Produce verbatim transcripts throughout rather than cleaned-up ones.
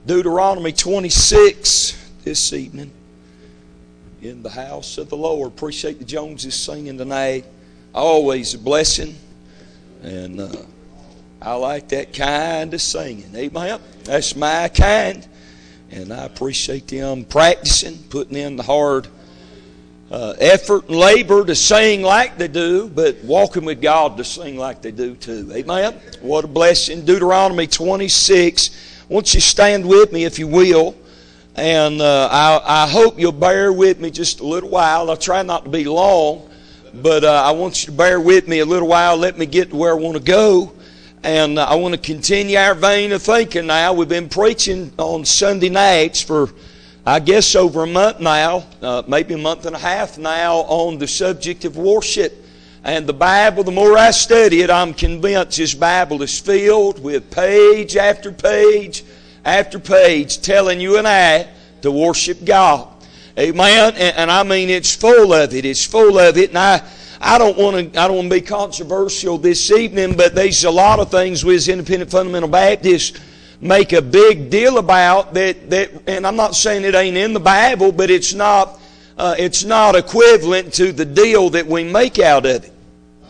Deuteronomy twenty-six this evening in the house of the Lord. Appreciate the Joneses singing tonight. Always a blessing. And uh, I like that kind of singing. Amen. That's my kind. And I appreciate them practicing, putting in the hard uh, effort and labor to sing like they do, but walking with God to sing like they do too. Amen. What a blessing. Deuteronomy twenty-six. Won't you stand with me if you will? And uh, I, I hope you'll bear with me just a little while. I'll try not to be long, but uh, I want you to bear with me a little while. Let me get to where I want to go. And uh, I want to continue our vein of thinking now. We've been preaching on Sunday nights for, I guess, over a month now, uh, maybe a month and a half now, on the subject of worship. And the Bible, the more I study it, I'm convinced this Bible is filled with page after page after page telling you and I to worship God. Amen. And, and I mean, it's full of it. It's full of it. And I, I don't want to. I don't want to be controversial this evening, but there's a lot of things we as Independent Fundamental Baptists make a big deal about that. That, and I'm not saying it ain't in the Bible, but it's not. Uh, it's not equivalent to the deal that we make out of it.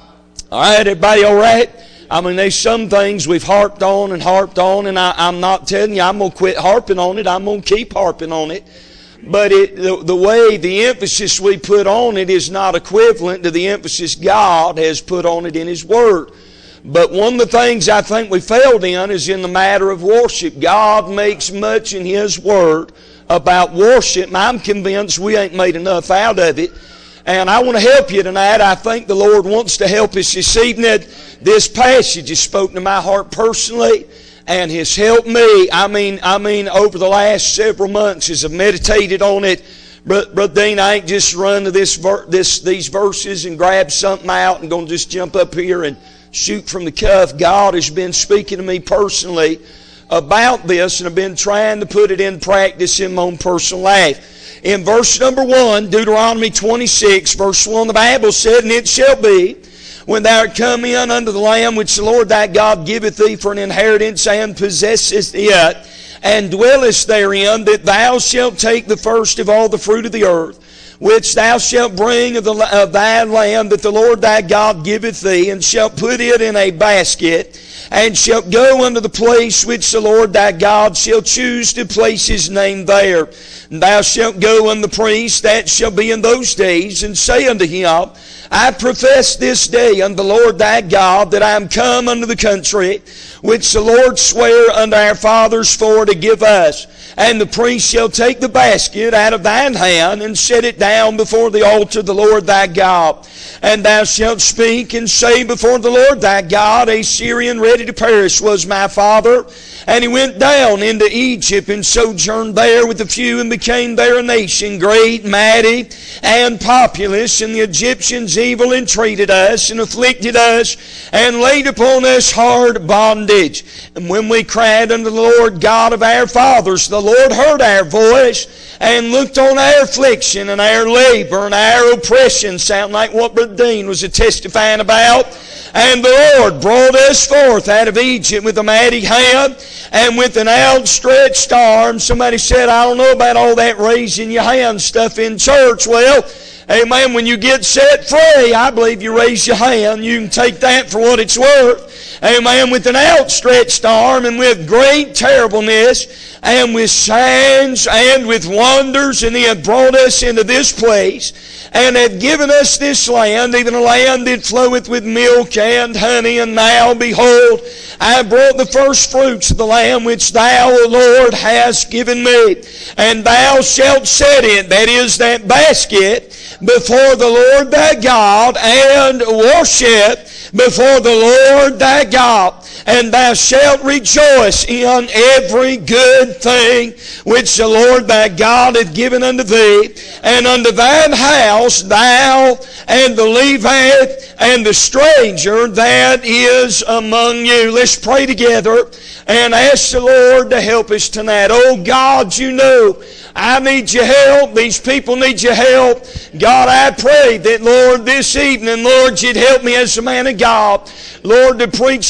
All right, everybody all right? I mean, there's some things we've harped on and harped on, and I, I'm not telling you I'm going to quit harping on it. I'm going to keep harping on it. But it, the, the way, the emphasis we put on it is not equivalent to the emphasis God has put on it in His Word. But one of the things I think we failed in is in the matter of worship. God makes much in His Word about worship, and I'm convinced we ain't made enough out of it. And I want to help you tonight. I think the Lord wants to help us this evening. This passage has spoken to my heart personally and has helped me. I mean, I mean, over the last several months as I've meditated on it. Brother Dean, I ain't just run to this, this these verses and grab something out and going to just jump up here and shoot from the cuff. God has been speaking to me personally about this, and I've been trying to put it in practice in my own personal life. In verse number one, Deuteronomy twenty-six, verse one, the Bible said, "And it shall be, when thou art come in unto the land which the Lord thy God giveth thee for an inheritance, and possessest it, and dwellest therein, that thou shalt take the first of all the fruit of the earth, which thou shalt bring of, the, of thy land that the Lord thy God giveth thee, and shalt put it in a basket, and shalt go unto the place which the Lord thy God shall choose to place His name there. And thou shalt go unto the priest that shall be in those days, and say unto him, I profess this day unto the Lord thy God that I am come unto the country which the Lord sware unto our fathers for to give us. And the priest shall take the basket out of thine hand, and set it down before the altar of the Lord thy God. And thou shalt speak and say before the Lord thy God, a Syrian ready to perish was my father, and he went down into Egypt and sojourned there with a few, and became there a nation, great, mighty, and populous. And the Egyptians evil entreated us, and afflicted us, and laid upon us hard bondage. And when we cried unto the Lord God of our fathers, the Lord heard our voice, and looked on our affliction, and our labor, and our oppression. Sound like what Brother Dean was testifying about. And the Lord brought us forth out of Egypt with a mighty hand, and with an outstretched arm. Somebody said, I don't know about all that raising your hand stuff in church. Well, amen, when you get set free, I believe you raise your hand. You can take that for what it's worth. Amen, with an outstretched arm, and with great terribleness, and with signs, and with wonders. And He hath brought us into this place, and hath given us this land, even a land that floweth with milk and honey. And now, behold, I have brought the first fruits of the land which Thou, O Lord, hast given me. And Thou shalt set it," that is, that basket, "before the Lord thy God, and worship before the Lord thy God. And thou shalt rejoice in every good thing which the Lord thy God hath given unto thee. And unto thine house, thou and the Levite and the stranger that is among you." Let's pray together and ask the Lord to help us tonight. Oh God, you know I need your help. These people need your help. God, I pray that, Lord, this evening, Lord, you'd help me as a man of God, Lord, to preach the Word of God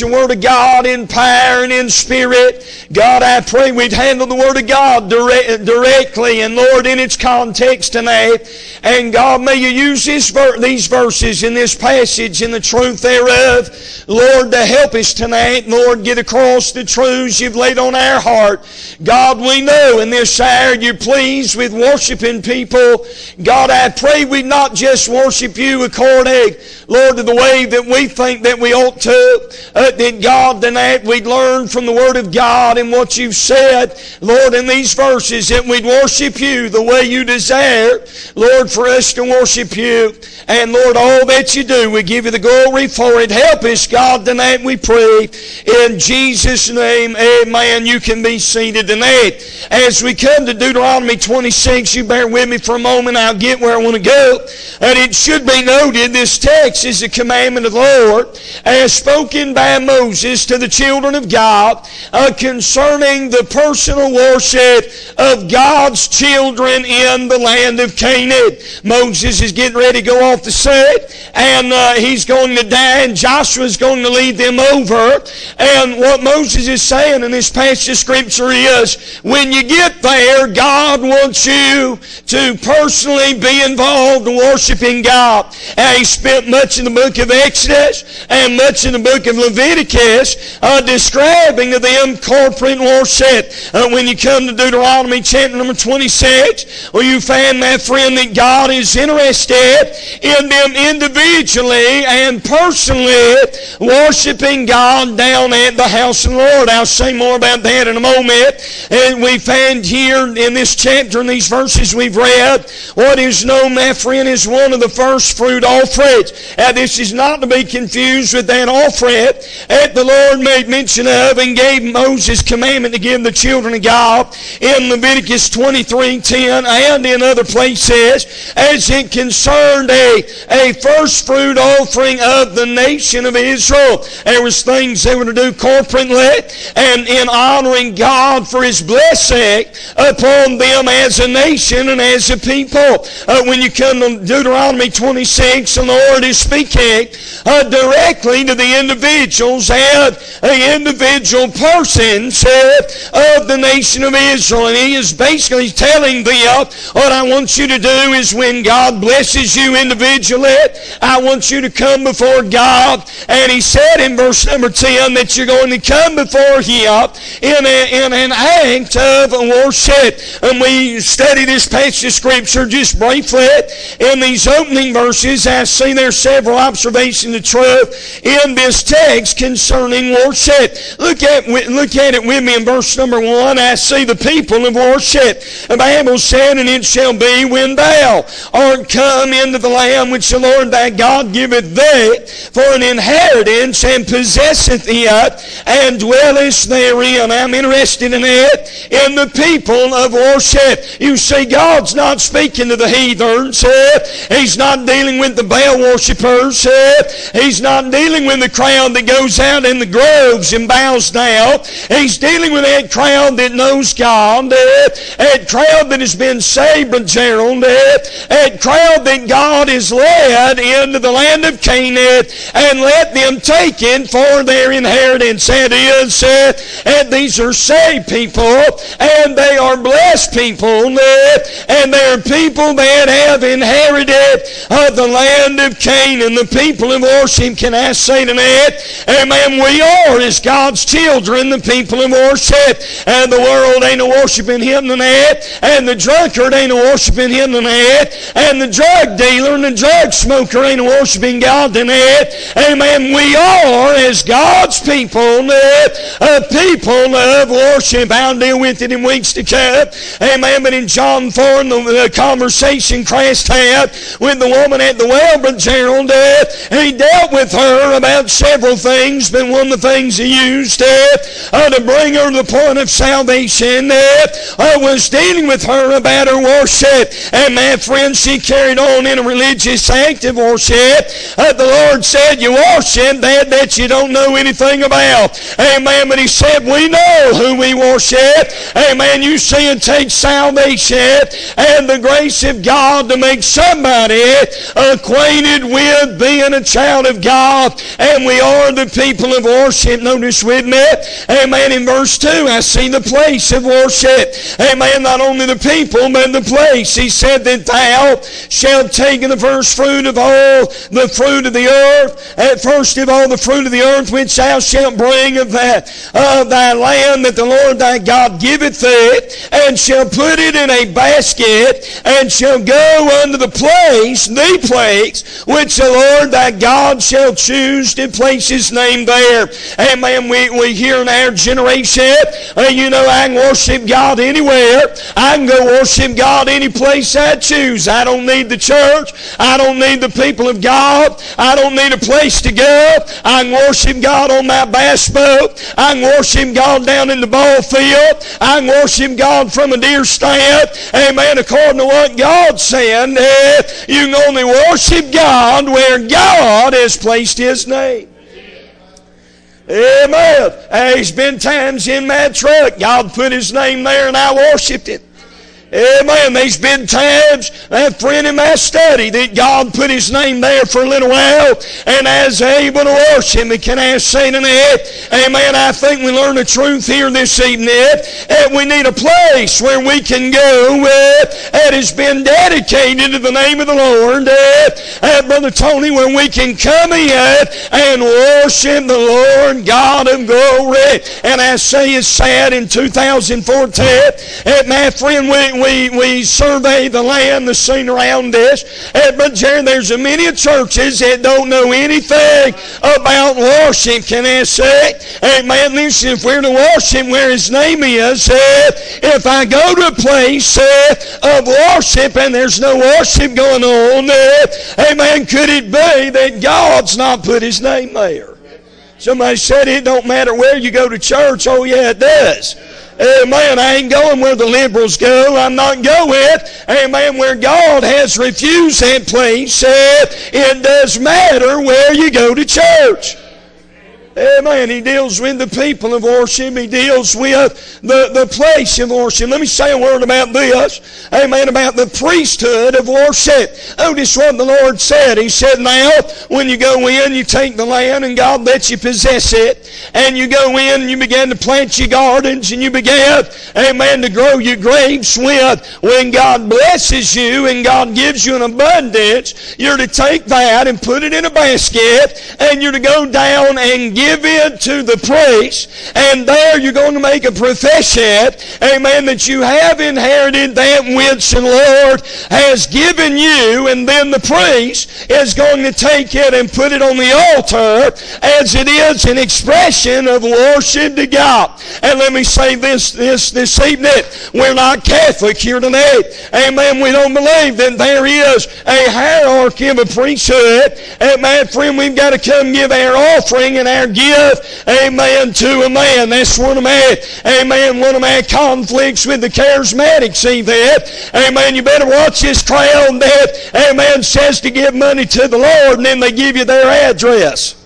God in power and in spirit. God, I pray we'd handle the Word of God direct, directly and, Lord, in its context tonight. And God, may you use this ver- these verses in this passage and the truth thereof, Lord, to help us tonight. Lord, get across the truths you've laid on our heart. God, we know in this hour you're pleased with worshiping people. God, I pray we not just worship you according, Lord, to the way that we think that we ought to. Uh, that God, tonight we'd learn from the Word of God and what you've said, Lord, in these verses, that we'd worship you the way you desire, Lord, for us to worship you. And Lord, all that you do, we give you the glory for it. Help us, God, tonight we pray. In Jesus' name, amen. You can be seated tonight. As we come to Deuteronomy twenty-six, you bear with me for a moment. I'll get where I want to go. And it should be noted, this text is a commandment of the Lord as spoken by Moses to the children of God uh, concerning the personal worship of God's children in the land of Canaan. Moses is getting ready to go off the set, and uh, he's going to die, and Joshua's going to lead them over. And what Moses is saying in this passage of Scripture is, when you get there, God wants you to personally be involved in worshiping God. And he spent much in the book of Exodus and much in the book of Leviticus uh, describing to them corporate worship. Uh, when you come to Deuteronomy chapter number twenty-six, well, you find, my friend, that God is interested in them individually and personally worshiping God down at the house of the Lord. I'll say more about that in a moment. And we find here in this chapter, in these verses we've read, what is known, my friend, as one of the first fruit offerings. Now, this is not to be confused with that offering that the Lord made mention of and gave Moses commandment to give the children of God in Leviticus twenty-three ten and in other places, as it concerned a, a first fruit offering of the nation of Israel. There was things they were to do corporately and in honoring God for His blessing upon them as a nation and as a people. Uh, when you come to Deuteronomy twenty-six, the Lord is speaking uh, directly to the individuals and uh, individual persons uh, of the nation of Israel. And He is basically telling them, what I want you to do is, when God blesses you individually, I want you to come before God. And He said in verse number ten that you're going to come before Him in, a, in an act of worship. And we study this passage of Scripture just briefly. In these opening verses, I see there are several observations of truth in this text concerning worship. Look at, look at it with me in verse number one. I see the people of worship. The Bible said, and it shall be when thou art come into the land which the Lord thy God giveth thee for an inheritance, and possesseth it, and dwellest therein. I'm interested in it, in the people of worship. You see, God's not speaking to the heathens. He's not dealing with the Baal worshippers. He's not dealing with the crowd that goes out in the groves and bows down. He's dealing with that crowd that knows God, that crowd that has been saved by Gerald, that crowd that God has led into the land of Canaan and let them take it for their inheritance. That is, and these are saved people, and they are blessed people, and they are people that have inherited the land of Canaan, the people of worship. Can I say tonight, amen, we are, as God's children, the people of worship. And the world ain't a worshiping Him tonight, and the drunkard ain't a worshiping Him tonight, and the drug dealer and the drug smoker ain't a worshiping God tonight. Amen. We are, as God's people, a people of worship. I'll deal with it in weeks to come. Amen. But in John four, in the, the conversation Christ had with the woman at the well, Brother Gerald, uh, He dealt with her about several things, but one of the things He used uh, uh, to bring her to the point of salvation uh, uh, was dealing with her about her worship. And my friend, she carried on in a religious act of worship. Uh, the Lord said, you worship that that you don't know anything about. Amen. But He said, we know who we worship. Amen. You see, it takes salvation and the grace of God to make somebody acquainted with being a child of God. And we are the people of of worship. Notice with me, amen, in verse two, I see the place of worship. Amen, not only the people, but the place. He said that thou shalt take the first fruit of all the fruit of the earth, at first of all the fruit of the earth, which thou shalt bring of that of thy land that the Lord thy God giveth thee, and shall put it in a basket, and shall go unto the place, the place, which the Lord thy God shall choose to place his name there. Amen. We, we hear in our generation, uh, you know, I can worship God anywhere. I can go worship God any place I choose. I don't need the church. I don't need the people of God. I don't need a place to go. I can worship God on my bass boat. I can worship God down in the ball field. I can worship God from a deer stand. Amen. According to what God said, uh, you can only worship God where God has placed his name. Amen. There's been times in my truck God put his name there and I worshiped it. Amen. There's been times, that friend in my study, that God put his name there for a little while, and as able to worship him. Can I say tonight, amen, I think we learn the truth here this evening, and we need a place where we can go uh, that has been dedicated to the name of the Lord, uh, uh, Brother Tony, where we can come in and worship the Lord God of glory. And I say it's sad in two thousand fourteen, uh, my friend, we We, we survey the land, the scene around us. And, but Jerry, there's a many churches that don't know anything about worship. Can I say? Amen. Listen, if we're to worship where his name is, uh, if I go to a place uh, of worship and there's no worship going on, uh, amen, could it be that God's not put his name there? Somebody said it don't matter where you go to church. Oh yeah, it does. Amen. I ain't going where the liberals go. I'm not going, amen, where God has refused that place. Uh, it does matter where you go to church. Amen. He deals with the people of worship. He deals with the, the place of worship. Let me say a word about this. Amen. About the priesthood of worship. Notice what the Lord said. He said, now, when you go in, you take the land and God lets you possess it. And you go in and you begin to plant your gardens and you begin, amen, to grow your grapes with. When God blesses you and God gives you an abundance, you're to take that and put it in a basket and you're to go down and give it to the priest, and there you're going to make a profession, amen, that you have inherited that which the Lord has given you, and then the priest is going to take it and put it on the altar as it is an expression of worship to God. And let me say this this this evening, we're not Catholic here tonight. Amen. We don't believe that there is a hierarchy of a priesthood. Amen. Friend, we've got to come give our offering and our give, amen, to a man. That's one of my, amen, one of my conflicts with the charismatics. See that? Amen. You better watch this crowd that, amen, says to give money to the Lord, and then they give you their address.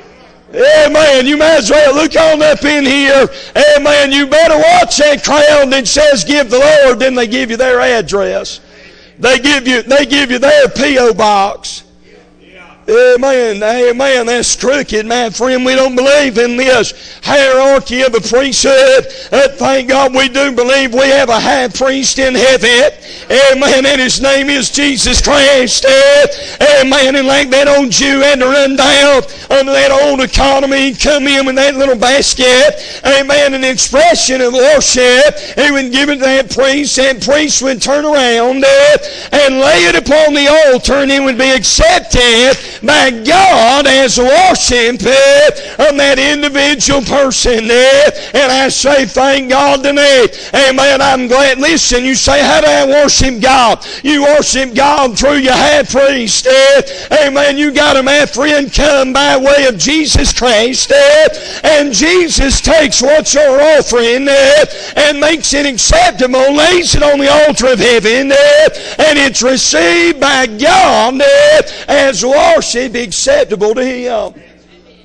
Amen. You might as well look on up in here. Amen. You better watch that crowd that says give the Lord, then they give you their address. They give you, they give you their P O box. Amen, amen, that's crooked, my friend. We don't believe in this hierarchy of a priesthood. Uh, thank God we do believe we have a high priest in heaven. Amen, and his name is Jesus Christ. Uh, amen, and like that old Jew had to run down under that old economy, come in with that little basket. Amen, an expression of worship. He would give it to that priest, and priest would turn around uh, and lay it upon the altar, and it would be accepted by God as worship of that individual person. And I say thank God tonight. Amen. I'm glad. Listen, you say, how do I worship God? You worship God through your high priest. Amen. You got to, my friend, come by way of Jesus Christ. And Jesus takes what you're offering and makes it acceptable, lays it on the altar of heaven, and it's received by God as worship acceptable to Him.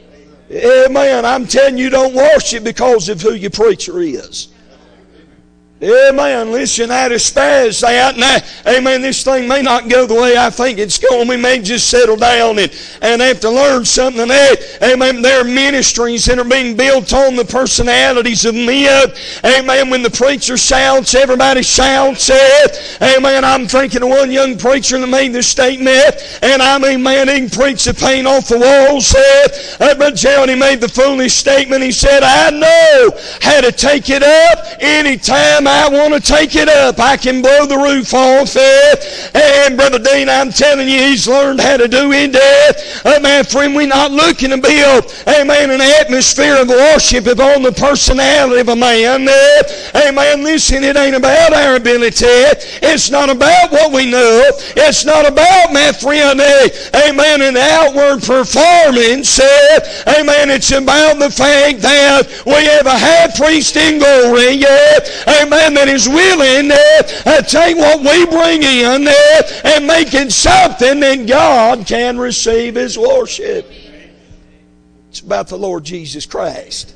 Amen. I'm telling you, don't worship because of who your preacher is. Amen. Listen, I despise that. Now, amen, this thing may not go the way I think it's going. We may just settle down and, and have to learn something. Amen. There are ministries that are being built on the personalities of men. Amen. When the preacher shouts, everybody shouts it. Amen. I'm thinking of one young preacher that made this statement. And I mean, man, he can preach the paint off the walls. Uh, but Gerald, he made the foolish statement. He said, I know how to take it up anytime I want to take it up. I can blow the roof off it. And Brother Dean, I'm telling you, he's learned how to do it. Uh, my friend, we're not looking to build, amen, an atmosphere of worship upon the personality of a man. Uh, amen, listen, it ain't about our ability. It's not about what we know. It's not about, my friend, uh, amen, an outward performance. Uh, amen, it's about the fact that we have a high priest in glory. Uh, amen. That is willing uh, to take what we bring in uh, and make it something that God can receive as worship. It's about the Lord Jesus Christ.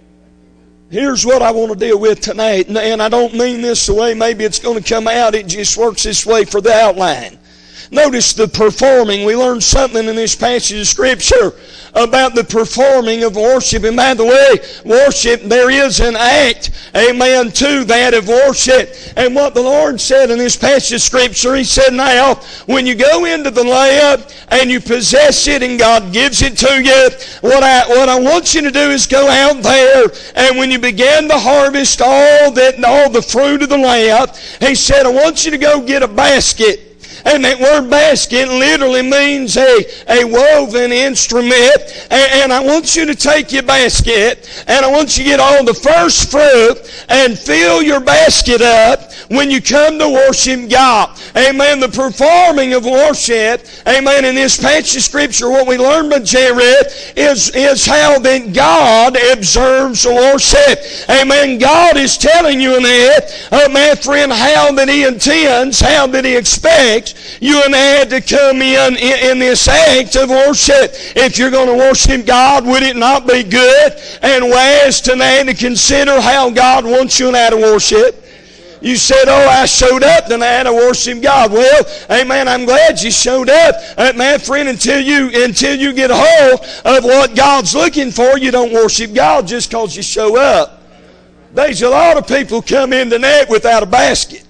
Here's what I want to deal with tonight, and I don't mean this the way maybe it's going to come out. It just works this way for the outline. Notice the performing. We learned something in this passage of Scripture about the performing of worship. And by the way, worship, there is an act, amen, to that of worship. And what the Lord said in this passage of Scripture, He said, now, when you go into the land and you possess it and God gives it to you, what I, what I want you to do is go out there, and when you begin to harvest all that, all the fruit of the land, He said, I want you to go get a basket. And that word basket literally means a, a woven instrument. And, and I want you to take your basket, and I want you to get all the first fruit and fill your basket up when you come to worship God. Amen. The performing of worship, amen, in this passage of Scripture, what we learn by Jared is, is how that God observes worship. Amen. God is telling you in that, uh, my friend, how that He intends, how that He expects you and I to come in, in in this act of worship. If you're going to worship God, would it not be good and wise tonight to consider how God wants you and I to worship? You said, oh, I showed up tonight to worship God. Well, amen, I'm glad you showed up. Uh, my friend, until you, until you get a hold of what God's looking for, you don't worship God just because you show up. There's a lot of people come in tonight without a basket.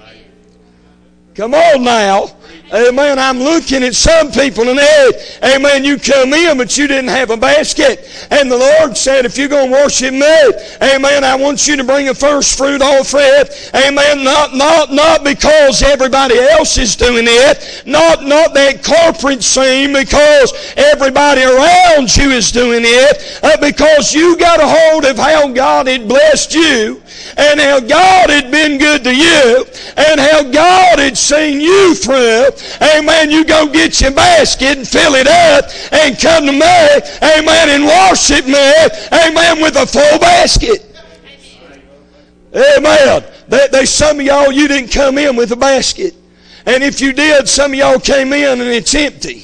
Come on now. Amen. I'm looking at some people and hey, amen, you come in but you didn't have a basket. And the Lord said, if you're going to worship me, amen, I want you to bring a first fruit offering. Amen. Not, not, not because everybody else is doing it. Not, not that corporate scene because everybody around you is doing it. Uh, because you got a hold of how God had blessed you and how God had been good to you and how God had seen you through. Amen. You go get your basket and fill it up and come to me, amen, and worship me, amen, with a full basket. Amen. There's some of y'all, you didn't come in with a basket. And if you did, some of y'all came in and it's empty.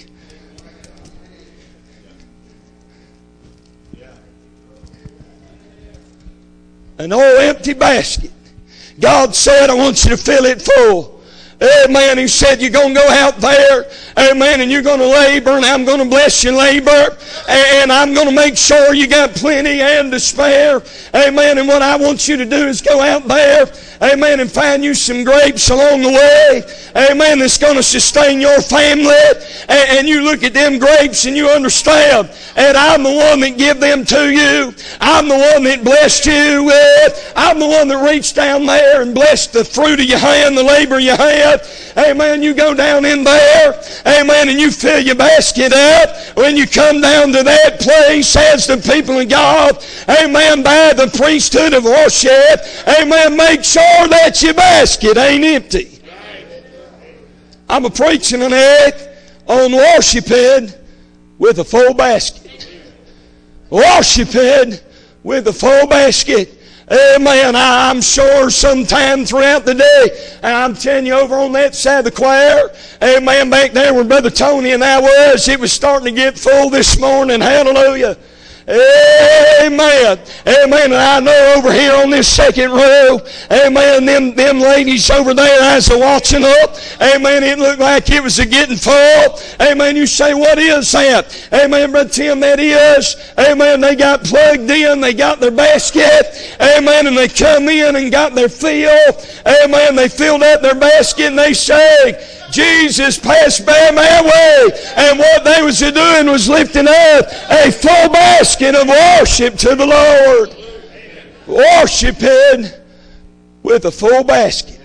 An old empty basket. God said, I want you to fill it full. Amen. He said, you're going to go out there, amen, and you're going to labor, and I'm going to bless your labor, and I'm going to make sure you got plenty and to spare. Amen. And what I want you to do is go out there, amen, and find you some grapes along the way, amen, that's going to sustain your family. And you look at them grapes and you understand, and I'm the one that give them to you. I'm the one that blessed you with. I'm the one that reached down there and blessed the fruit of your hand, the labor of your hand. Amen. You go down in there, amen, and you fill your basket up. When you come down to that place as the people of God, amen, by the priesthood of worship, amen, make sure that your basket ain't empty. I'm a preaching tonight on worshiping with a full basket. Worshiping with a full basket. Amen. I'm sure sometime throughout the day, and I'm telling you, over on that side of the choir, amen, back there where Brother Tony and I was, it was starting to get full this morning. Hallelujah. Amen. Amen. And I know over here on this second row, amen, them, them ladies over there as they're watching up, amen, it looked like it was a getting full. Amen. You say, what is that? Amen, Brother Tim, that is. Amen. They got plugged in. They got their basket. Amen. And they come in and got their fill. Amen. They filled up their basket and they say, Jesus passed by my way. And what they was doing was lifting up a full basket of worship to the Lord. Worshiping with a full basket.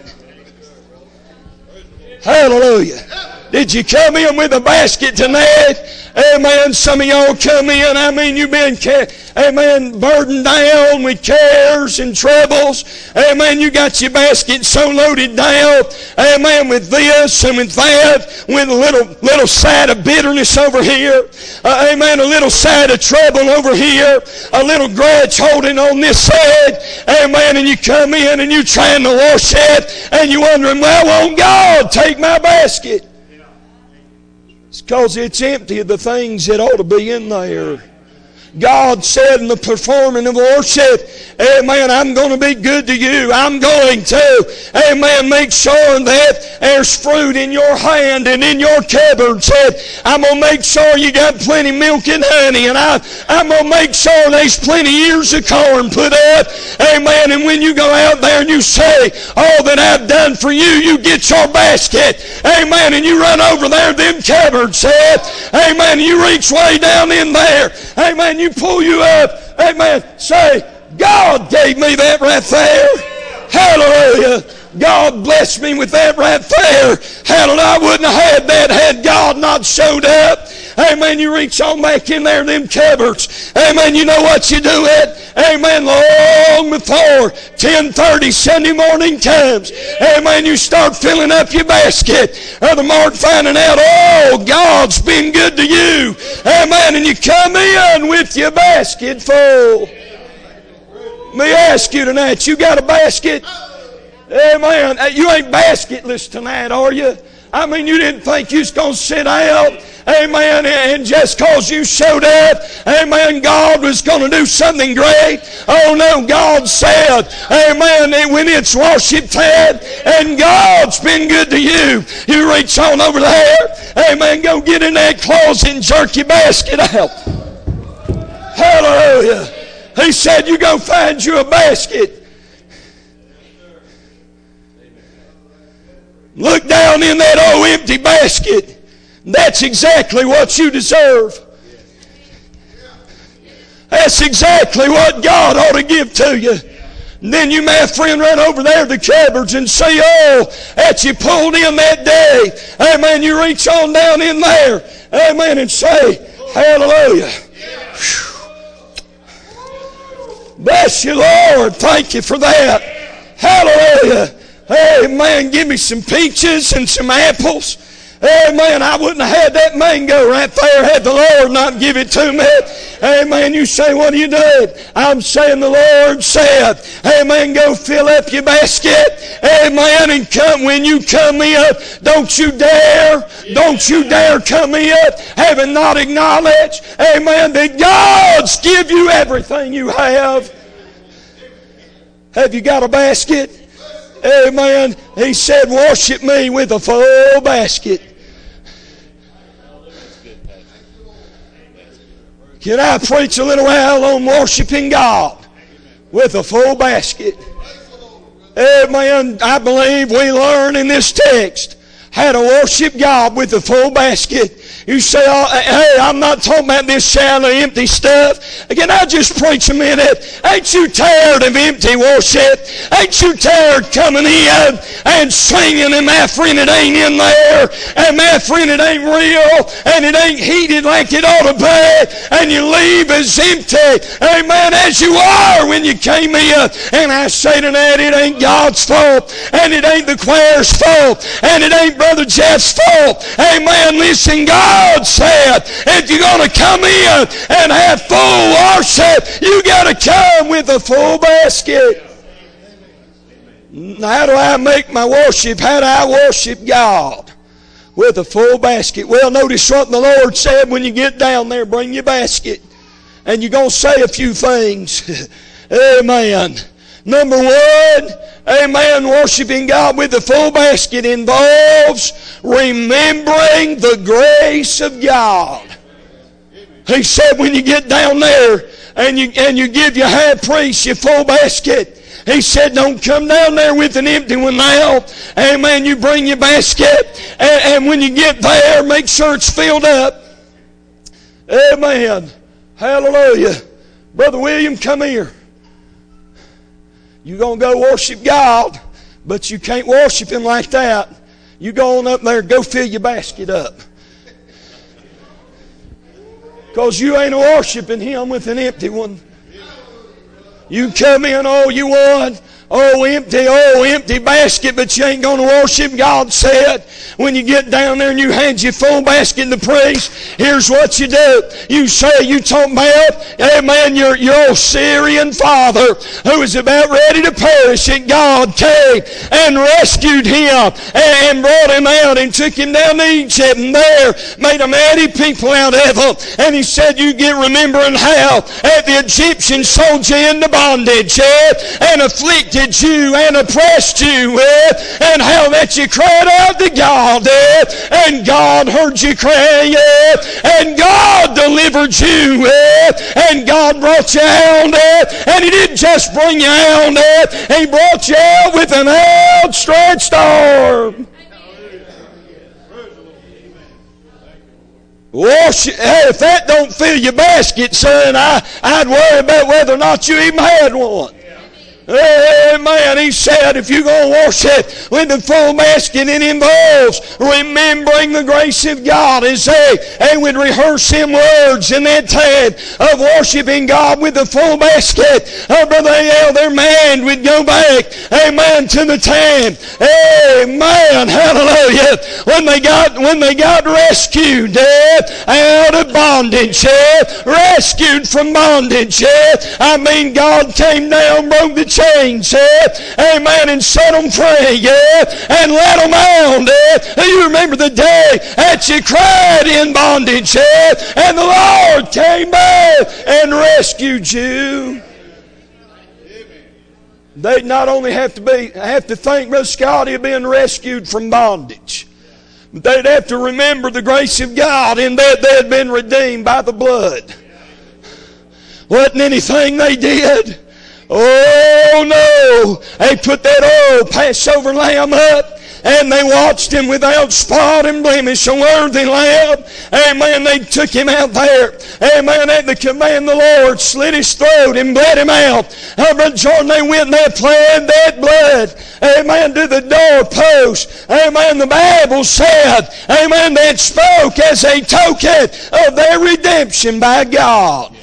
Hallelujah. Did you come in with a basket tonight? Amen. Some of y'all come in, I mean, you've been, amen, burdened down with cares and troubles. Amen. You got your basket so loaded down, amen, with this and with that, with a little, little side of bitterness over here. Uh, amen. A little side of trouble over here. A little grudge holding on this side. Amen. And you come in and you're trying to wash it and you're wondering, well, won't God take my basket? It's because it's empty of the things that ought to be in there. God said in the performing of worship, amen, I'm going to be good to you. I'm going to, amen, make sure that there's fruit in your hand and in your cupboard. Said, I'm going to make sure you got plenty milk and honey. And I, I'm going to make sure there's plenty ears of corn put up. Amen. And when you go out there and you say, all that I've done for you, you get your basket. Amen. And you run over there, them cupboards said, amen, you reach way down in there. Amen. You pull you up, amen, say, God gave me that right there. Hallelujah. God blessed me with that right there. Hallelujah. I wouldn't have had that had God not showed up. Amen. You reach on back in there in them cupboards. Amen. You know what you do it? Amen. Long before ten thirty Sunday morning comes. Amen. You start filling up your basket. Or the Lord finding out, oh, God's been good to you. Amen. And you come in with your basket full. Let me ask you tonight, you got a basket? Amen. You ain't basketless tonight, are you? I mean, you didn't think you was going to sit out, amen, and just because you showed up, amen, God was going to do something great. Oh, no, God said, amen, when it's worship time and God's been good to you, you reach on over there, amen, go get in that closet and jerk your basket out. Hallelujah. He said, you go find you a basket. Look down in that old empty basket. That's exactly what you deserve. That's exactly what God ought to give to you. And then you may, friend, run over there to the cupboards and say, oh, that you pulled in that day. Amen. You reach on down in there. Amen. And say, hallelujah. Whew. Bless you, Lord. Thank you for that. Hallelujah. Amen. Give me some peaches and some apples. Amen. I wouldn't have had that mango right there had the Lord not give it to me. Amen. You say, what are you doing? I'm saying the Lord said, amen, go fill up your basket. Amen. And come when you come in, don't you dare, don't you dare come in having not acknowledged, amen, that God's give you everything you have. Have you got a basket? Amen. He said, worship me with a full basket. Can I preach a little while on worshiping God with a full basket? Amen. I believe we learn in this text how to worship God with a full basket. You say, oh, hey, I'm not talking about this shallow, empty stuff. Again, I just preach a minute. Ain't you tired of empty worship? Ain't you tired coming in and singing and my friend it ain't in there and my friend it ain't real and it ain't heated like it ought to be and you leave as empty, amen, as you are when you came in. And I say tonight, it ain't God's fault and it ain't the choir's fault and it ain't Brother Jeff's fault. Amen. Listen, God said, if you're going to come in and have full worship, you got to come with a full basket. How do I make my worship? How do I worship God? With a full basket. Well, notice what the Lord said when you get down there, bring your basket. and you're going to say a few things. Amen. Number one, amen, worshiping God with the full basket involves remembering the grace of God. He said when you get down there and you, and you give your high priest your full basket, He said, don't come down there with an empty one now. Amen. You bring your basket, and, and when you get there, make sure it's filled up. Amen. Hallelujah. Brother William, come here. You're going to go worship God, but you can't worship Him like that. You go on up there, go fill your basket up. Because you ain't worshiping Him with an empty one. You come in, oh, you want, oh, empty, oh, empty basket, but you ain't going to worship. God said, when you get down there and you hand your full basket to the priest, here's what you do. You say, you talk about, amen, your, your old Syrian father who was about ready to perish, and God came and rescued him and brought him out and took him down to Egypt, and there made a mighty people out of him. And He said, you get remembering how uh, the Egyptians sold you into bondage uh, and afflicted you and oppressed you, uh, and how that you cried out to God, uh, and God heard you cry, uh, and God delivered you, uh, and God brought you out, uh, and He didn't just bring you out, uh, He brought you out with an outstretched arm. Worship, hey, if that don't fill your basket, son, I, I'd worry about whether or not you even had one. Amen. He said, if you're going to worship with the full basket, it involves remembering the grace of God. As they, they would rehearse Him words in that time of worshiping God with the full basket. Oh, Brother Al, their mind would go back, amen, to the time. Amen. Hallelujah. When they got, when they got rescued uh, out of bondage, uh, rescued from bondage. Uh, I mean, God came down, broke the chains, uh, amen, and set them free, yeah, and let them out. Uh, you remember the day that you cried in bondage, uh, and the Lord came back and rescued you. They'd not only have to be have to thank Brother Scotty of being rescued from bondage, but they'd have to remember the grace of God in that they had been redeemed by the blood. Wasn't anything they did. Oh no! They put that old Passover lamb up, and they watched Him without spot and blemish, a worthy lamb. Amen. They took Him out there. Amen. At the command of the Lord, slit His throat and bled Him out. Oh, Brother Jordan, they went and they applied that blood, amen, to the doorpost. Amen. The Bible said, amen, that spoke as a token of their redemption by God.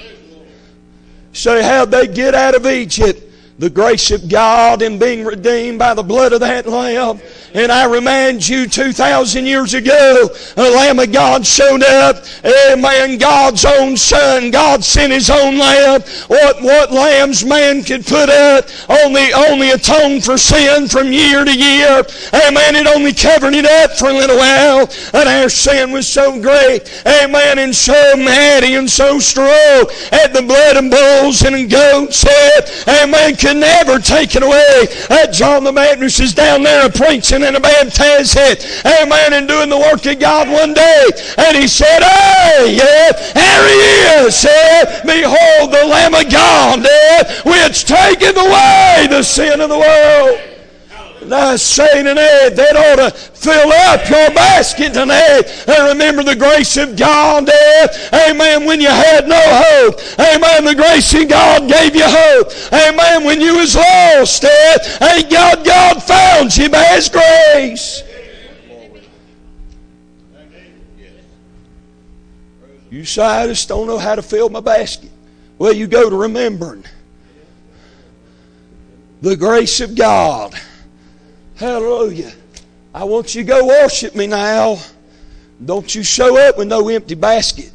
So how'd they get out of Egypt? The grace of God in being redeemed by the blood of that Lamb. And I remind you, two thousand years ago, a Lamb of God showed up. Amen. God's own Son. God sent His own Lamb. What, what lambs man could put up only, only atoned for sin from year to year. Amen. It only covered it up for a little while. And our sin was so great. Amen. And so mighty and so strong. At the blood of bulls and goats. Amen. Could never take it away. Uh, John the Baptist is down there preaching and a baptizing, amen, and doing the work of God one day. And he said, hey, yeah, there He is. Uh, behold the Lamb of God, uh, which taketh away the sin of the world. And I say tonight, that ought to fill up your basket tonight. And remember the grace of God, eh? Amen, when you had no hope. Amen, the grace of God gave you hope. Amen, when you was lost, eh? Ain't God, God found you by His grace. You say, I just don't know how to fill my basket. Well, you go to remembering the grace of God. Hallelujah. I want you to go worship me now. Don't you show up with no empty basket.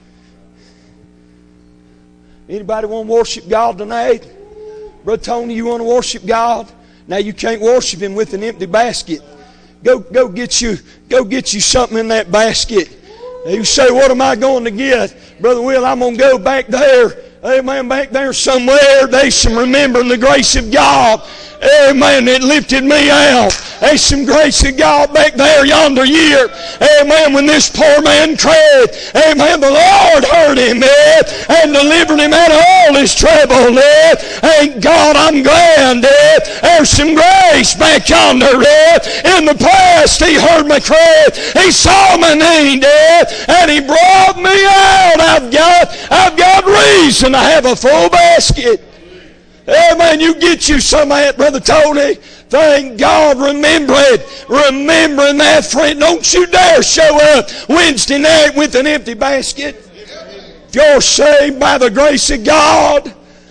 Anybody want to worship God tonight? Brother Tony, you want to worship God? Now you can't worship Him with an empty basket. Go, go get you, go get you something in that basket. You say, what am I going to get? Brother Will, I'm going to go back there. Amen. Back there somewhere, there's some remembering the grace of God. Amen. It lifted me out. There's some grace of God back there yonder year. Amen. When this poor man cried, amen, the Lord heard him, man, and delivered him out of all his trouble, man. Thank God, I'm glad, man. There's some grace back yonder, man. In the past, he heard my cry. He saw my need, man, and he brought me out. I've got, I've got reason to have a full basket. Amen. You get you some of that, Brother Tony. Thank God. Remember it. Remembering that, friend. Don't you dare show up Wednesday night with an empty basket. If you're saved by the grace of God,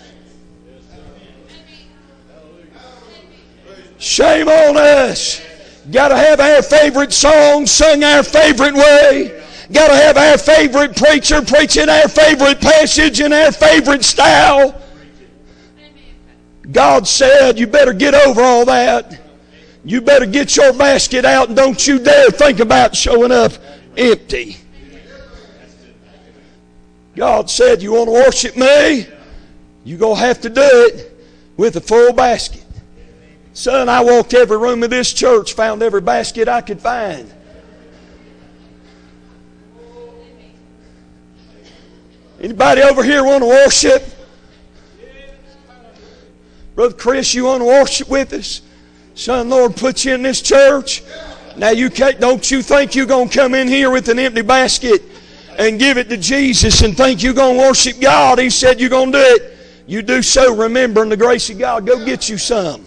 shame on us. Got to have our favorite song sung our favorite way. Got to have our favorite preacher preaching our favorite passage in our favorite style. God said, you better get over all that. You better get your basket out, and don't you dare think about showing up empty. God said, you want to worship me? You're going to have to do it with a full basket. Son, I walked every room of this church, found every basket I could find. Anybody over here want to worship? Brother Chris, you want to worship with us? Son, Lord put you in this church. Now you can't, don't you think you're going to come in here with an empty basket and give it to Jesus and think you're going to worship God? He said you're going to do it. You do so remembering the grace of God. Go get you some.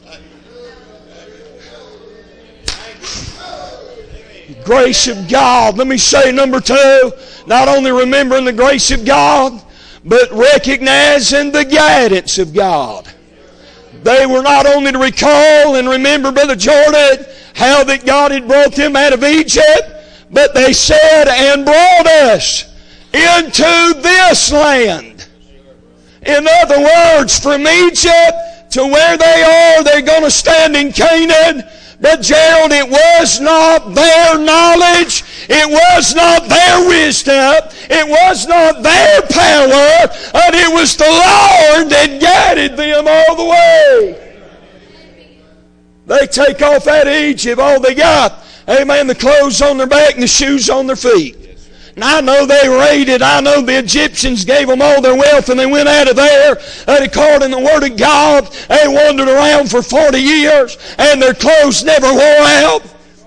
Grace of God. Let me say number two, not only remembering the grace of God, but recognizing the guidance of God. They were not only to recall and remember, Brother Jordan, how that God had brought them out of Egypt, but they said, and brought us into this land. In other words, from Egypt to where they are, they're going to stand in Canaan. But Gerald, it was not their knowledge. It was not their wisdom. It was not their power. But it was the Lord that guided them all the way. They take off out of Egypt. All they got, amen, the clothes on their back and the shoes on their feet. And I know they raided. I know the Egyptians gave them all their wealth and they went out of there. And according to the Word of God, they wandered around for forty years and their clothes never wore out.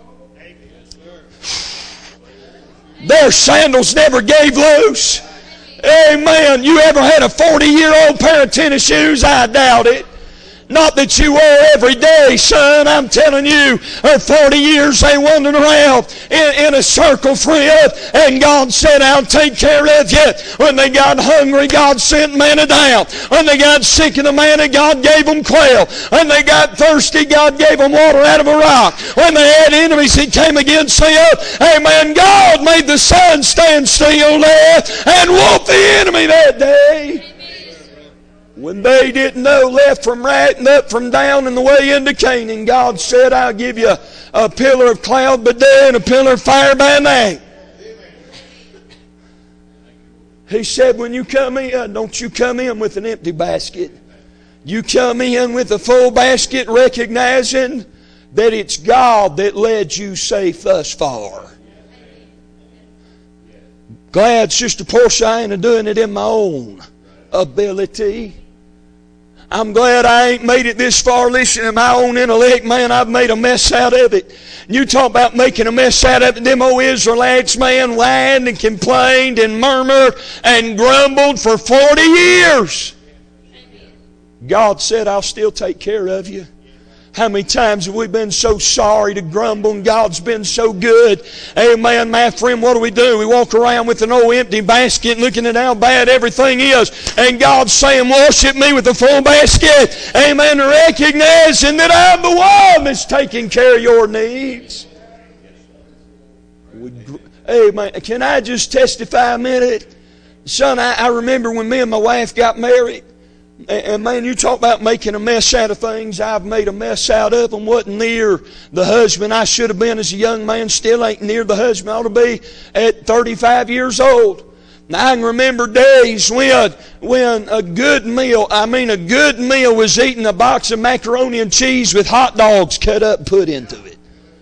Their sandals never gave loose. Amen. You ever had a forty-year-old pair of tennis shoes? I doubt it. Not that you wore every day, son. I'm telling you, for forty years they wandered around in, in a circle, friend, and God said, I'll take care of you. When they got hungry, God sent manna down. When they got sick of the manna, God gave them quail. When they got thirsty, God gave them water out of a rock. When they had enemies that came against them, amen, God made the sun stand still there and whooped the enemy that day. When they didn't know left from right and up from down and the way into Canaan, God said, I'll give you a pillar of cloud by day and a pillar of fire by night. He said, when you come in, don't you come in with an empty basket. You come in with a full basket, recognizing that it's God that led you safe thus far. Glad, Sister Portia, I ain't doing it in my own ability. I'm glad I ain't made it this far listening to my own intellect. Man, I've made a mess out of it. You talk about making a mess out of it. Them old Israelites, man, whined and complained and murmured and grumbled for forty years. God said, I'll still take care of you. How many times have we been so sorry to grumble and God's been so good? Amen, my friend, what do we do? We walk around with an old empty basket looking at how bad everything is. And God's saying, worship me with a full basket. Amen, recognizing that I'm the one that's taking care of your needs. Amen. Can I just testify a minute? Son, I, I remember when me and my wife got married. And man, you talk about making a mess out of things. I've made a mess out of them. Wasn't near the husband I should have been as a young man. Still ain't near the husband I ought to be at thirty-five years old. Now, I can remember days when, when a good meal, I mean a good meal was eating a box of macaroni and cheese with hot dogs cut up and put into it.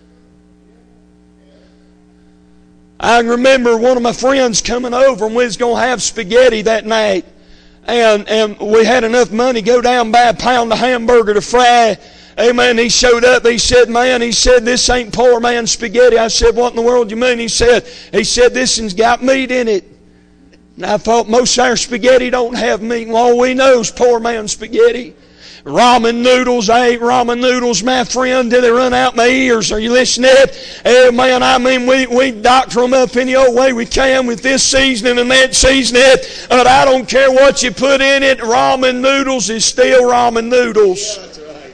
I can remember one of my friends coming over and we was going to have spaghetti that night. And, and we had enough money to go down and buy a pound of hamburger to fry. Amen. He showed up. He said, man, he said, this ain't poor man's spaghetti. I said, what in the world do you mean? He said, he said, this one's got meat in it. And I thought, most of our spaghetti don't have meat. Well, all we know is poor man's spaghetti. Ramen noodles. I ate ramen noodles, my friend, till they run out my ears. Are you listening? Hey, man, I mean, we, we doctor them up any old way we can with this seasoning and that seasoning. But I don't care what you put in it. Ramen noodles is still ramen noodles. Yeah, that's right.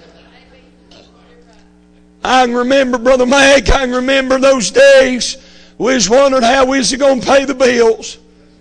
I can remember, Brother Mike, I can remember those days. We was wondering how we was going to pay the bills.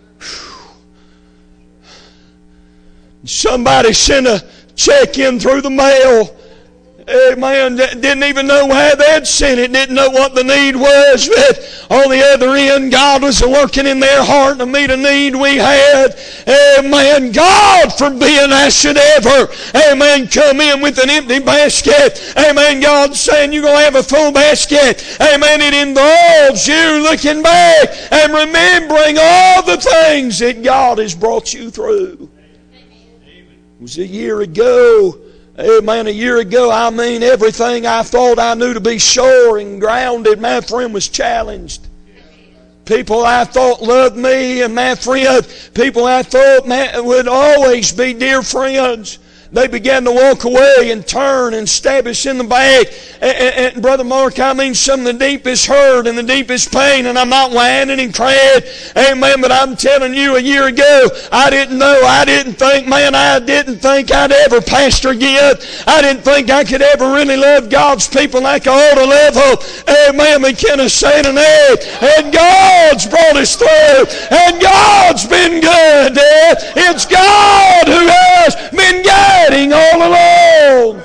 Somebody sent a check in through the mail. Amen. Didn't even know why they'd sent it. Didn't know what the need was. But on the other end, God was working in their heart to meet a need we had. Amen. God forbid I should ever, amen, come in with an empty basket. Amen. God's saying you're going to have a full basket. Amen. It involves you looking back and remembering all the things that God has brought you through. It was a year ago. Amen. A year ago, I mean, everything I thought I knew to be sure and grounded, my friend, was challenged. People I thought loved me, and my friend, people I thought would always be dear friends, they began to walk away and turn and stab us in the back. And, and, and Brother Mark, I mean, some of the deepest hurt and the deepest pain, and I'm not whining and crying, amen, but I'm telling you, a year ago, I didn't know, I didn't think, man, I didn't think I'd ever pastor again. I didn't think I could ever really love God's people like I ought to love them. Amen, McKenna saying an egg. And God's brought us through. And God's been good, Dad. It's God who has been good all along.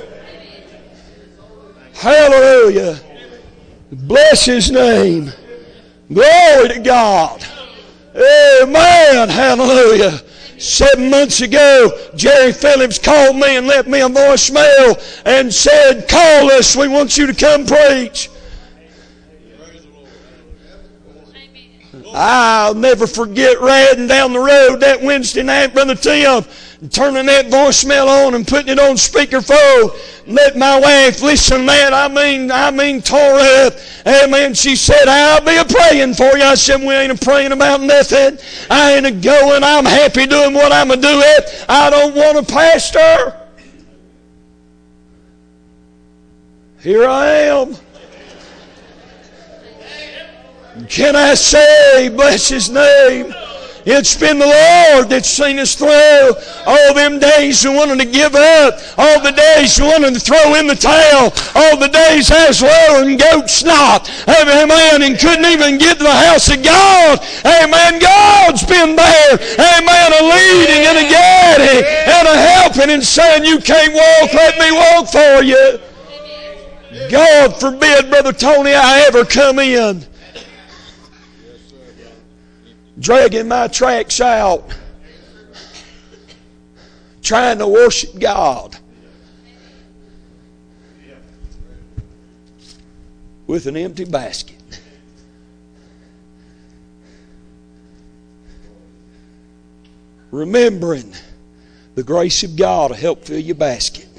Hallelujah. Bless His name. Glory to God. Amen. Hallelujah. Seven months ago, Jerry Phillips called me and left me a voicemail and said, call us. We want you to come preach. I'll never forget riding down the road that Wednesday night, Brother Tim, turning that voicemail on and putting it on speakerphone. Let my wife listen to that. I mean, I mean, tore up. Amen. She said, I'll be a praying for you. I said, we ain't a praying about nothing. I ain't a going. I'm happy doing what I'm a do it. I don't want a pastor. Here I am. Can I say, bless His name? It's been the Lord that's seen us through all them days we wanted to give up, all the days we wanted to throw in the towel, all the days I was low and goat snot, amen, and couldn't even get to the house of God. Amen. God's been there, amen, a leading and a guiding and a helping and saying, you can't walk, let me walk for you. God forbid, Brother Tony, I ever come in dragging my tracks out, trying to worship God with an empty basket. Remembering the grace of God to help fill your basket.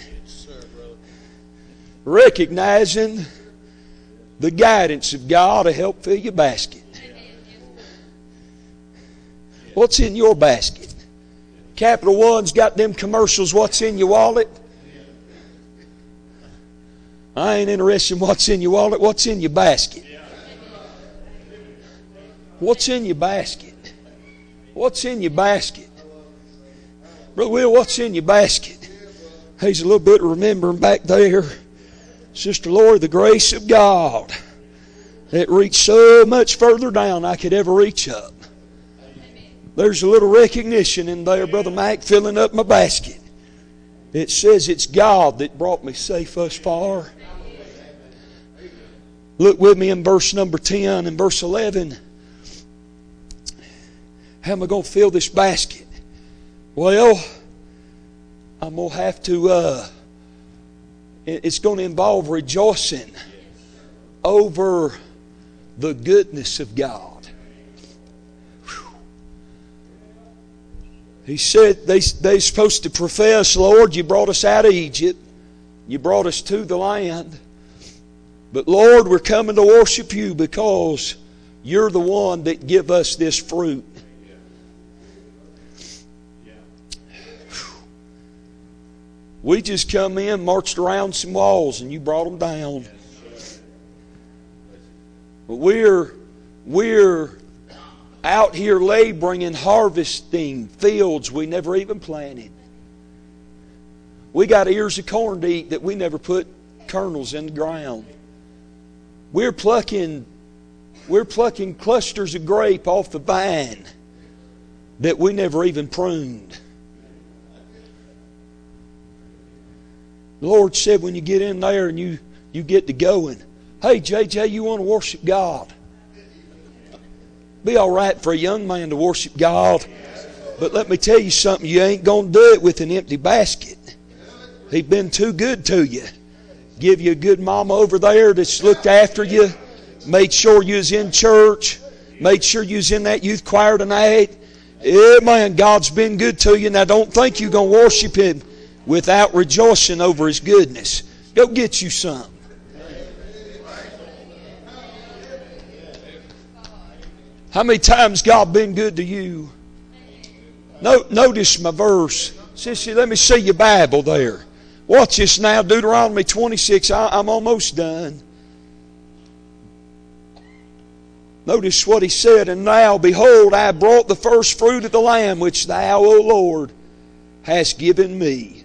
Recognizing the guidance of God to help fill your basket. What's in your basket? Capital One's got them commercials, what's in your wallet? I ain't interested in what's in your wallet. What's in your basket? What's in your basket? What's in your basket? Brother Will, what's in your basket? There's a little bit of remembering back there. Sister Lori, the grace of God that reached so much further down than I could ever reach up. There's a little recognition in there, Brother Mac, filling up my basket. It says it's God that brought me safe thus far. Look with me in verse number ten and verse eleven. How am I going to fill this basket? Well, I'm going to have to, uh, it's going to involve rejoicing over the goodness of God. Whew. He said they, they're supposed to profess, Lord, you brought us out of Egypt. You brought us to the land. But Lord, we're coming to worship you because you're the one that give us this fruit. We just come in, marched around some walls, and you brought them down. But we're, we're out here laboring and harvesting fields we never even planted. We got ears of corn to eat that we never put kernels in the ground. We're plucking, we're plucking clusters of grape off the vine that we never even pruned. The Lord said when you get in there and you, you get to going, hey, J J, you want to worship God? Be all right for a young man to worship God. But let me tell you something, you ain't going to do it with an empty basket. He's been too good to you. Give you a good mama over there that's looked after you, made sure you was in church, made sure you was in that youth choir tonight. Yeah, man, God's been good to you. Now don't think you're going to worship Him without rejoicing over His goodness. Go get you some. How many times God been good to you? No, notice my verse. Sissy, let me see your Bible there. Watch this now, Deuteronomy twenty-six. I, I'm almost done. Notice what he said. And now, behold, I have brought the first fruit of the land which thou, O Lord, hast given me.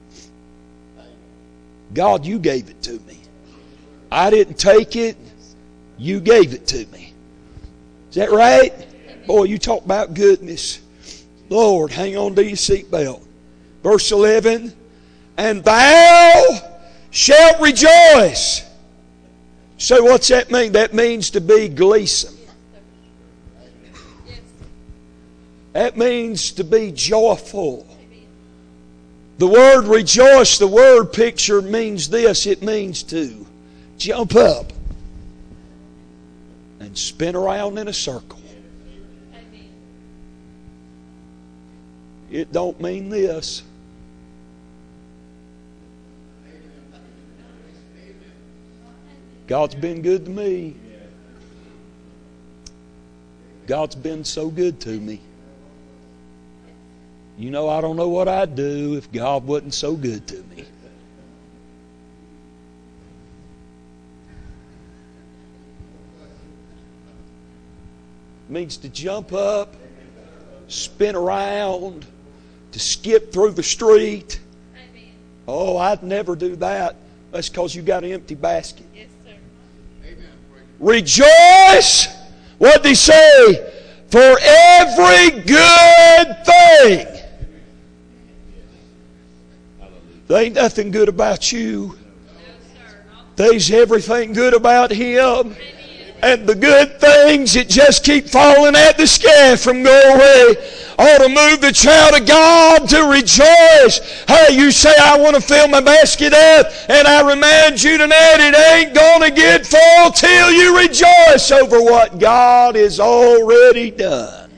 God, you gave it to me. I didn't take it. You gave it to me. Is that right? Boy, you talk about goodness. Lord, hang on to your seatbelt. Verse eleven. And thou shalt rejoice. So what's that mean? That means to be gleesome. That means to be joyful. The word rejoice, the word picture means this. It means to jump up and spin around in a circle. It don't mean this. God's been good to me. God's been so good to me. You know, I don't know what I'd do if God wasn't so good to me. It means to jump up, spin around, to skip through the street. Oh, I'd never do that. That's because you got an empty basket. Yes, sir. Rejoice, what did he say? For every good thing. There ain't nothing good about you. There's everything good about Him. And the good things that just keep falling at the sky from going away ought to move the child of God to rejoice. Hey, you say, I want to fill my basket up, and I remind you tonight, it ain't going to get full till you rejoice over what God has already done.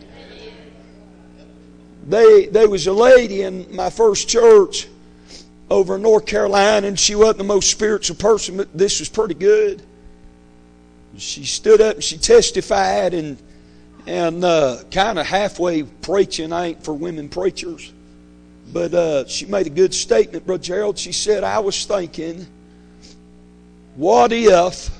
They, there was a lady in my first church over in North Carolina, and she wasn't the most spiritual person, but this was pretty good. She stood up and she testified, and and uh, kind of halfway preaching. I ain't for women preachers, but uh, she made a good statement, Brother Gerald. She said, I was thinking, what if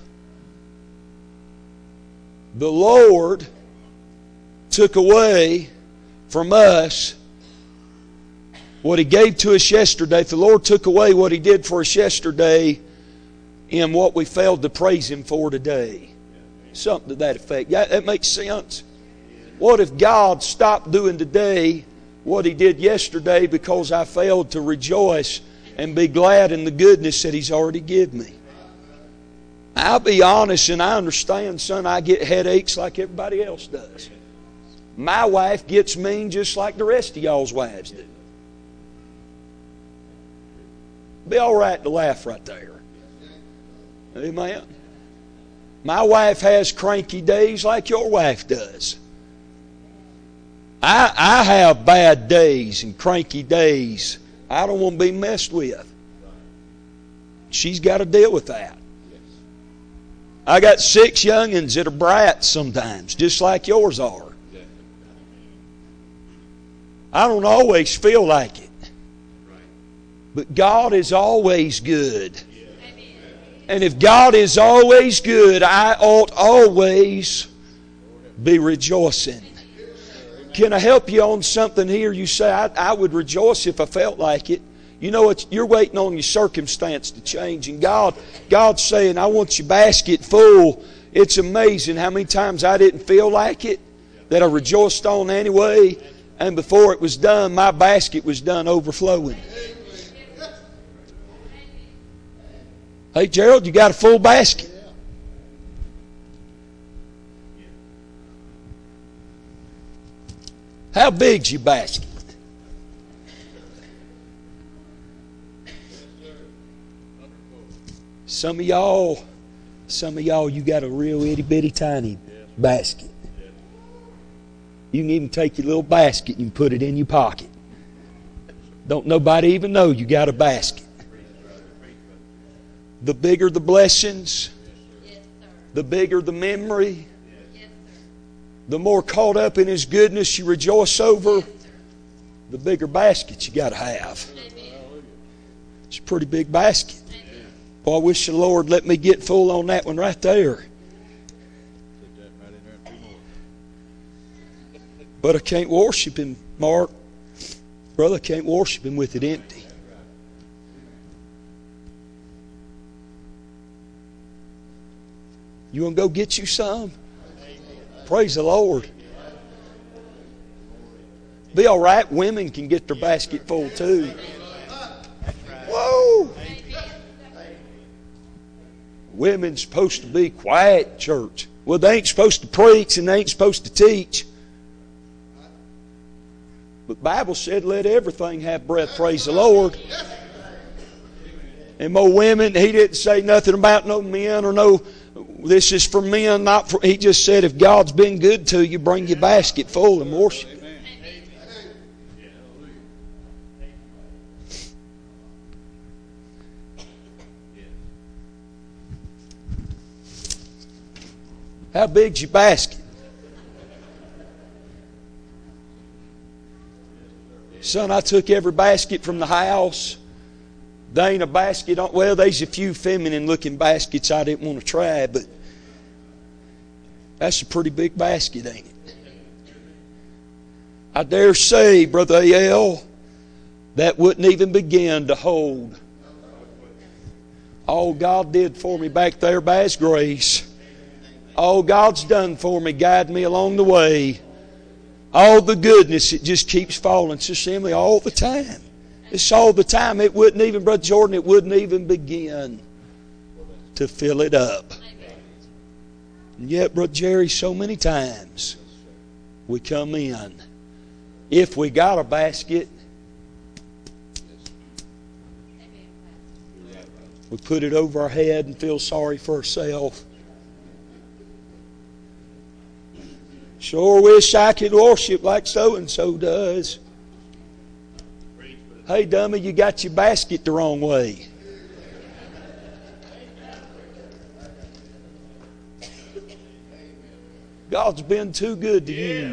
the Lord took away from us what He gave to us yesterday? If the Lord took away what He did for us yesterday in what we failed to praise Him for today. Something to that effect. Yeah, that makes sense. What if God stopped doing today what He did yesterday because I failed to rejoice and be glad in the goodness that He's already given me? I'll be honest, and I understand, son, I get headaches like everybody else does. My wife gets mean just like the rest of y'all's wives do. Be all right to laugh right there. Amen. My wife has cranky days like your wife does. I, I have bad days and cranky days. I don't want to be messed with. She's got to deal with that. I got six young'uns that are brats sometimes, just like yours are. I don't always feel like it. But God is always good. And if God is always good, I ought always be rejoicing. Can I help you on something here? You say, I, I would rejoice if I felt like it. You know what? You're waiting on your circumstance to change. And God, God's saying, I want your basket full. It's amazing how many times I didn't feel like it, that I rejoiced on anyway. And before it was done, my basket was done overflowing. Hey, Gerald, you got a full basket? How big's your basket? Some of y'all, some of y'all, you got a real itty bitty tiny basket. You can even take your little basket and put it in your pocket. Don't nobody even know you got a basket. The bigger the blessings, the bigger the memory, the more caught up in His goodness you rejoice over, the bigger basket you got to have. It's a pretty big basket. Boy, I wish the Lord let me get full on that one right there. But I can't worship Him, Mark. Brother, I can't worship Him with it empty. You want to go get you some? Praise the Lord. Be all right. Women can get their basket full too. Whoa! Women's supposed to be quiet, church. Well, they ain't supposed to preach and they ain't supposed to teach. But the Bible said, let everything have breath. Praise the Lord. And more women, He didn't say nothing about no men or no, this is for men, not for, He just said, if God's been good to you, bring your basket full and worship. How big's your basket? Son, I took every basket from the house. There ain't a basket on, well, there's a few feminine looking baskets I didn't want to try, but that's a pretty big basket, ain't it? I dare say, Brother A L, that wouldn't even begin to hold all God did for me back there by His grace. All God's done for me, guide me along the way. All the goodness, it just keeps falling. So simply all the time. It's all the time. It wouldn't even, Brother Jordan, it wouldn't even begin to fill it up. And yet, Brother Jerry, so many times we come in. If we got a basket, we put it over our head and feel sorry for ourselves. Sure wish I could worship like so-and-so does. Hey, dummy, you got your basket the wrong way. God's been too good to you.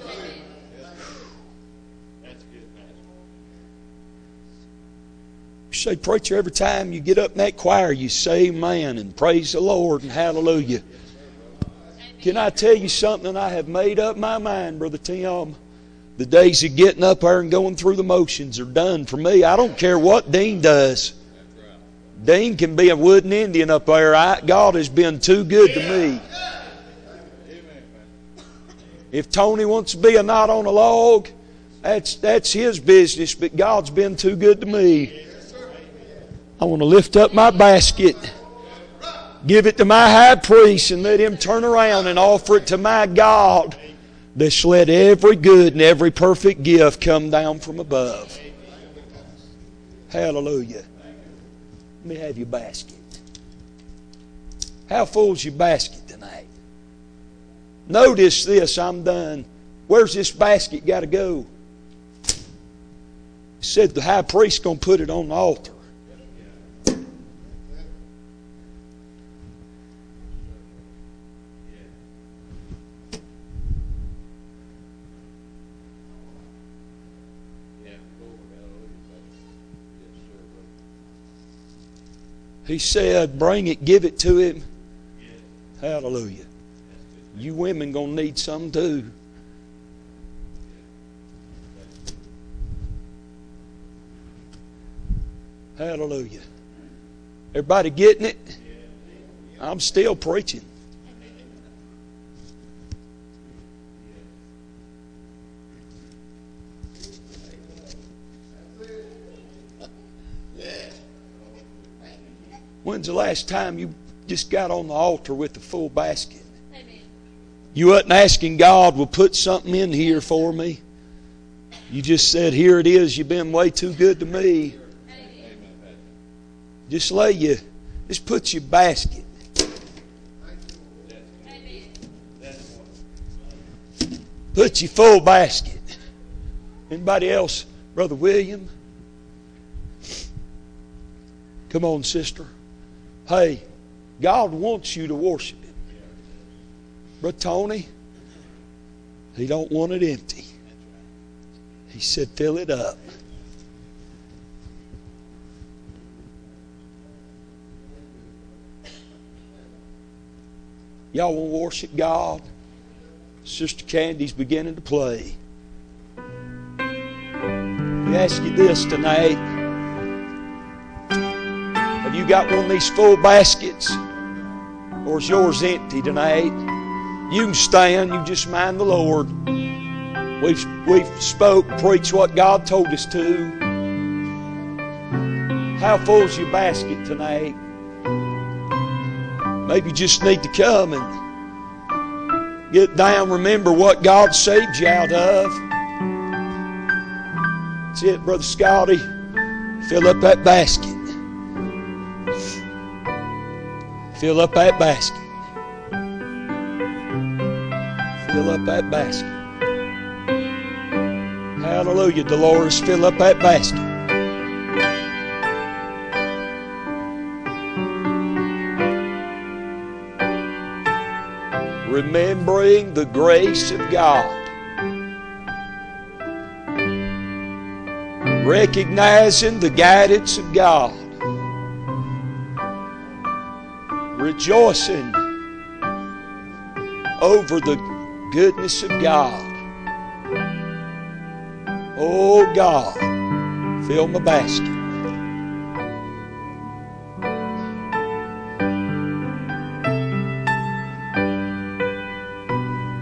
You say, preacher, every time you get up in that choir, you say amen and praise the Lord and hallelujah. Can I tell you something? I have made up my mind, Brother Tim. The days of getting up there and going through the motions are done for me. I don't care what Dean does. Dean can be a wooden Indian up there. I, God has been too good to me. If Tony wants to be a knot on a log, that's, that's his business, but God's been too good to me. I want to lift up my basket, give it to my high priest, and let him turn around and offer it to my God that's let every good and every perfect gift come down from above. Hallelujah. Let me have your basket. How full's your basket tonight? Notice this, I'm done. Where's this basket got to go? He said the high priest's going to put it on the altar. He said, bring it, give it to him. Hallelujah. You women going to need some too. Hallelujah. Everybody getting it? I'm still preaching. When's the last time you just got on the altar with a full basket? Amen. You wasn't asking God, well, put something in here for me. You just said, here it is. You've been way too good to me. Amen. Just lay you, just put your basket. Amen. Put your full basket. Anybody else? Brother William? Come on, sister. Hey, God wants you to worship Him. Brother Tony, He don't want it empty. He said, fill it up. Y'all want to worship God? Sister Candy's beginning to play. Let me ask you this tonight. Have you got one of these full baskets? Or is yours empty tonight? You can stand, you just mind the Lord. We've, we've spoke, preached what God told us to. How full's your basket tonight? Maybe you just need to come and get down, remember what God saved you out of. That's it, Brother Scotty. Fill up that basket. Fill up that basket. Fill up that basket. Hallelujah, Dolores. Fill up that basket. Remembering the grace of God. Recognizing the guidance of God. Rejoicing over the goodness of God. Oh God, fill my basket.